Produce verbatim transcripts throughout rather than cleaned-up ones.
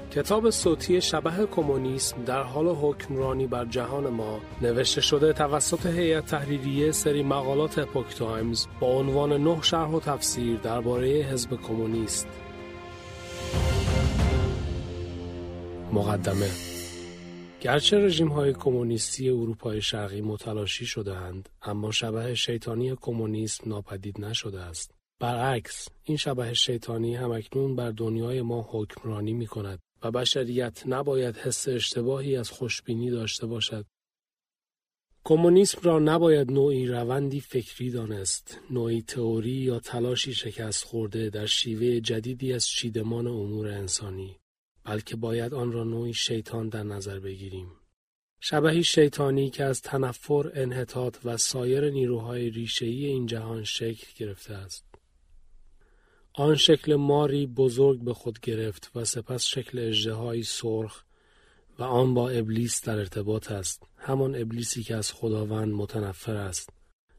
کتاب صوتی شبح کمونیسم در حال حکمرانی بر جهان ما نوشته شده توسط هیئت تحریریه سری مقالات اپوک تایمز با عنوان نه شرح و تفسیر درباره حزب کمونیست. مقدمه: گرچه رژیم‌های کمونیستی اروپای شرقی متلاشی شده‌اند، اما شبح شیطانی کمونیسم ناپدید نشده است. برعکس، این شبح شیطانی همکنون بر دنیای ما حکمرانی می‌کند و بشریت نباید حس اشتباهی از خوشبینی داشته باشد. کمونیسم را نباید نوعی روندی فکری دانست، نوعی تئوری یا تلاشی شکست خورده در شیوه جدیدی از چیدمان امور انسانی، بلکه باید آن را نوعی شیطان در نظر بگیریم. شبحی شیطانی که از تنفر، انحطاط و سایر نیروهای ریشه‌ای این جهان شکل گرفته است. آن شکل ماری بزرگ به خود گرفت و سپس شکل اژدهایی سرخ و آن با ابلیس در ارتباط است، همان ابلیسی که از خداوند متنفر است.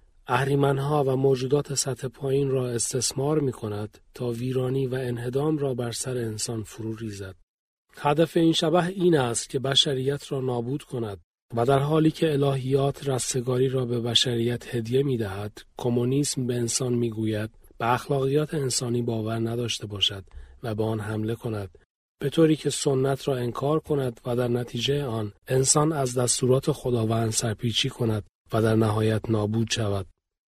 اهریمنها و موجودات سطح پایین را استثمار می کند تا ویرانی و انهدام را بر سر انسان فرو ریزد. هدف این شبح این است که بشریت را نابود کند و در حالی که الهیات رستگاری را به بشریت هدیه می دهد، کمونیسم به انسان می گوید به اخلاقیات انسانی باور نداشته باشد و به آن حمله کند، به طوری که سنت را انکار کند و در نتیجه آن انسان از دستورات خداوند سرپیچی کند و در نهایت نابود شود.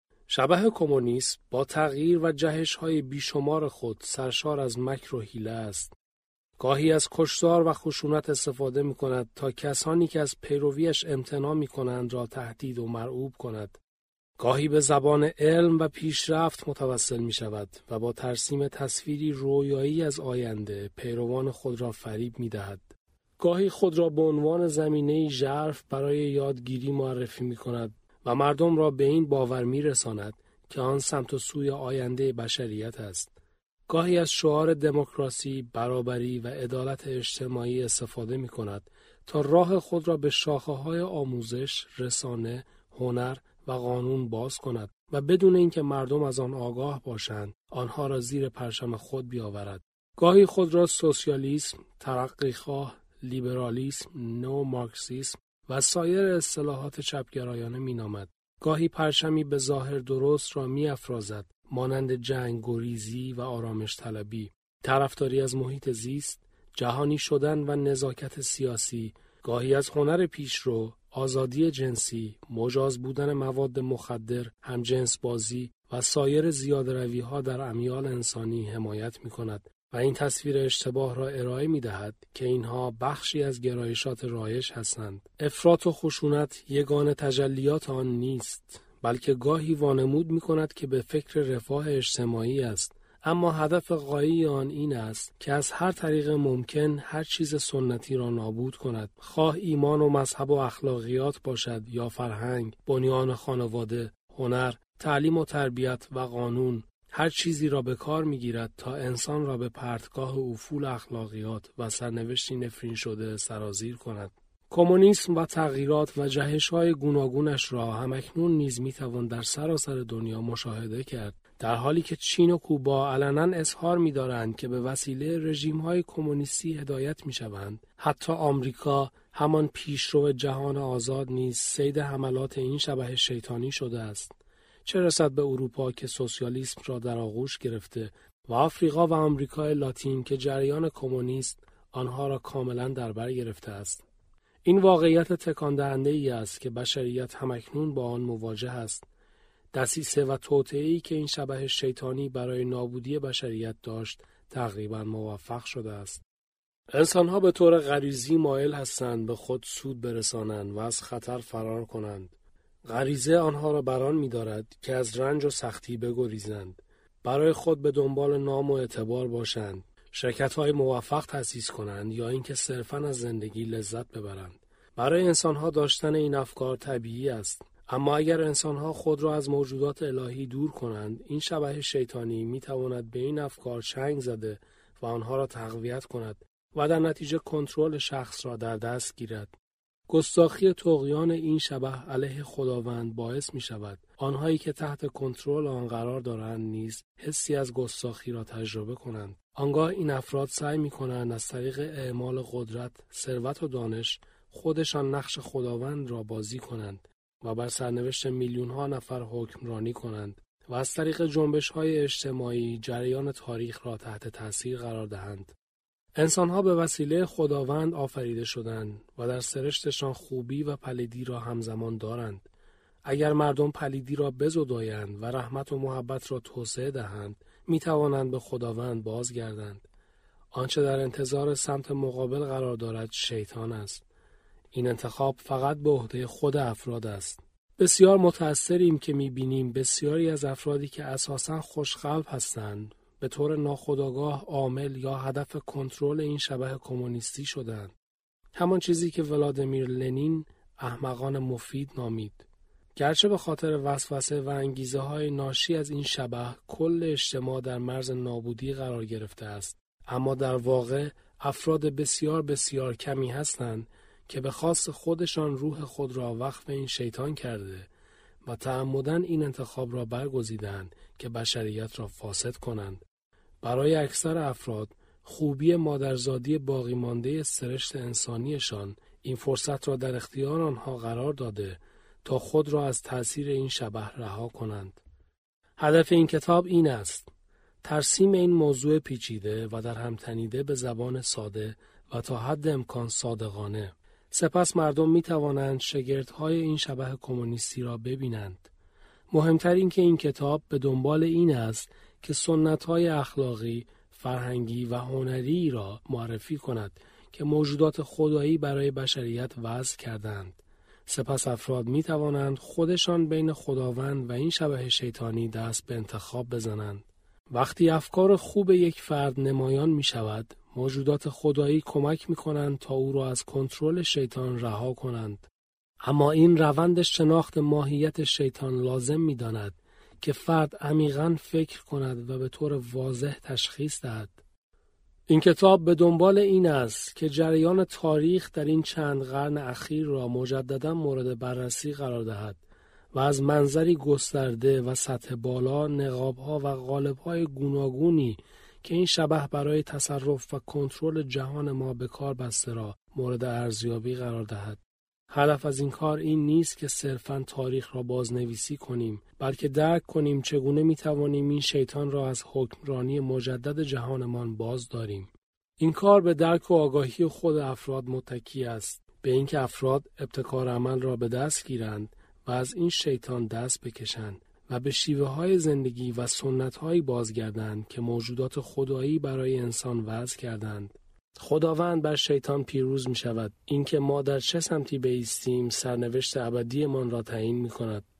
شبح کمونیسم با تغییر و جهش‌های بیشمار خود سرشار از مکر و حیله است. گاهی از کشتار و خشونت استفاده می کند تا کسانی که از پیرویش امتناع می کنند را تهدید و مرعوب کند. گاهی به زبان علم و پیشرفت متوسل می شود و با ترسیم تصویری رویایی از آینده پیروان خود را فریب می دهد. گاهی خود را به عنوان زمینه‌ای ژرف برای یادگیری معرفی می کند و مردم را به این باور می رساند که آن سمت و سوی آینده بشریت است. گاهی از شعار دموکراسی، برابری و عدالت اجتماعی استفاده می کند تا راه خود را به شاخه‌های آموزش، رسانه، هنر و قانون باز کند و بدون اینکه مردم از آن آگاه باشند، آنها را زیر پرچم خود بیاورد. گاهی خود را سوسیالیسم، ترقیخواه، لیبرالیسم، نو مارکسیسم و سایر اصطلاحات چپگرایانه مینامد. گاهی پرچمی به ظاهر درست را می‌افرازد، مانند جنگ گریزی و آرامش طلبی، طرفداری از محیط زیست، جهانی شدن و نزاکت سیاسی. گاهی از هنر پیشرو، آزادی جنسی، مجاز بودن مواد مخدر، همجنس بازی و سایر زیاده‌روی‌ها در امیال انسانی حمایت می‌کند و این تصویر اشتباه را ارائه می‌دهد که اینها بخشی از گرایشات رایج هستند. افراط و خشونت یگانه تجلیات آن نیست، بلکه گاهی وانمود می‌کند که به فکر رفاه اجتماعی است، اما هدف غایی آن این است که از هر طریق ممکن هر چیز سنتی را نابود کند، خواه ایمان و مذهب و اخلاقیات باشد یا فرهنگ، بنیان خانواده، هنر، تعلیم و تربیت و قانون. هر چیزی را به کار می‌گیرد تا انسان را به پرتگاه افول اخلاقیات و سرنوشتی نفرین شده سرازیر کند. کمونیسم و تغییرات و جهش‌های گوناگونش را همکنون نیز می‌توان در سراسر دنیا مشاهده کرد، در حالی که چین و کوبا علنا اظهار می‌دارند که به وسیله رژیم‌های کمونیستی هدایت می‌شوند. حتی آمریکا، همان پیشرو جهان آزاد، نیز صید حملات این شبح شیطانی شده است. چه رسد به اروپا که سوسیالیسم را در آغوش گرفته و آفریقا و آمریکای لاتین که جریان کمونیست آنها را کاملا در بر گرفته است. این واقعیت تکان دهنده ای است که بشریت همکنون با آن مواجه است. دسیسه و توطئه‌ای که این شبح شیطانی برای نابودی بشریت داشت تقریبا موفق شده است. انسان‌ها به طور غریزی مایل هستند به خود سود برسانند و از خطر فرار کنند. غریزه آنها را بران می‌دارد که از رنج و سختی بگریزند، برای خود به دنبال نام و اعتبار باشند، شرکت‌های موفق تأسیس کنند یا اینکه صرفاً از زندگی لذت ببرند. برای انسان‌ها داشتن این افکار طبیعی است، اما اگر انسان‌ها خود را از موجودات الهی دور کنند، این شبح شیطانی می‌تواند به این افکار چنگ زده و آنها را تقویت کند و در نتیجه کنترل شخص را در دست گیرد. گستاخی طغیان این شبح علیه خداوند باعث می شود آنهایی که تحت کنترل آن قرار دارند نیز حسی از گستاخی را تجربه کنند. آنگاه این افراد سعی می کنند از طریق اعمال قدرت، ثروت و دانش خودشان نقش خداوند را بازی کنند و بر سرنوشت میلیون ها نفر حکمرانی کنند و از طریق جنبش های اجتماعی جریان تاریخ را تحت تاثیر قرار دهند. انسان‌ها به وسیله خداوند آفریده شدند و در سرشتشان خوبی و پلیدی را همزمان دارند. اگر مردم پلیدی را بزدایند و رحمت و محبت را توسعه دهند، می توانند به خداوند بازگردند. آنچه در انتظار سمت مقابل قرار دارد شیطان است. این انتخاب فقط به عهده خود افراد است. بسیار متأثریم که می بینیم بسیاری از افرادی که اساساً خوشقلب هستند به طور ناخودآگاه عامل یا هدف کنترل این شبح کمونیستی شدند. همان چیزی که ولادیمیر لنین احمقان مفید نامید. گرچه به خاطر وسوسه و انگیزه های ناشی از این شبح کل اجتماع در مرز نابودی قرار گرفته است، اما در واقع افراد بسیار بسیار کمی هستند که به خواست خودشان روح خود را وقف این شیطان کرده و تعمداً این انتخاب را برگزیدند که بشریت را فاسد کنند. برای اکثر افراد خوبی مادرزادی باقی مانده سرشت انسانیشان این فرصت را در اختیار آنها قرار داده تا خود را از تأثیر این شبح رها کنند. هدف این کتاب این است: ترسیم این موضوع پیچیده و در هم تنیده به زبان ساده و تا حد امکان صادقانه. سپس مردم می توانند شگردهای این شبح کمونیستی را ببینند. مهمتر این که این کتاب به دنبال این است که سنت‌های اخلاقی، فرهنگی و هنری را معرفی کند که موجودات خدایی برای بشریت وضع کردند. سپس افراد می توانند خودشان بین خداوند و این شبح شیطانی دست به انتخاب بزنند. وقتی افکار خوب یک فرد نمایان می شود، موجودات خدایی کمک می کنند تا او را از کنترل شیطان رها کنند. اما این روند شناخت ماهیت شیطان لازم می داند که فرد عمیقاً فکر کند و به طور واضح تشخیص دهد. این کتاب به دنبال این است که جریان تاریخ در این چند قرن اخیر را مجدداً مورد بررسی قرار دهد و از منظری گسترده و سطح بالا نقاب‌ها و قالب‌های گوناگونی که این شبح برای تصرف و کنترل جهان ما به کار بسته را مورد ارزیابی قرار دهد. هدف از این کار این نیست که صرفاً تاریخ را بازنویسی کنیم، بلکه درک کنیم چگونه می‌توانیم این شیطان را از حکمرانی مجدد جهانمان باز داریم. این کار به درک و آگاهی خود افراد متکی است، به اینکه افراد ابتکار عمل را به دست گیرند و از این شیطان دست بکشند و به شیوه‌های زندگی و سنت‌هایی بازگردند که موجودات خدایی برای انسان وضع کردند. خداوند بر شیطان پیروز می شود. اینکه ما در چه سمتی بایستیم سرنوشت ابدیمان را تعیین می کند.